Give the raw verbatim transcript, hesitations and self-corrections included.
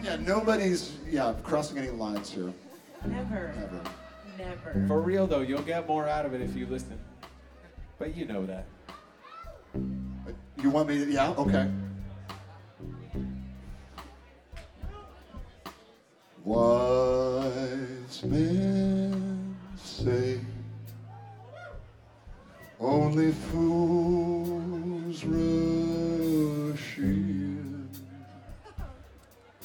Yeah, nobody's yeah crossing any lines here. Never. Never. Never. For real though, you'll get more out of it if you listen. But you know that. You want me to? Yeah. Okay. Wise men say only fools rush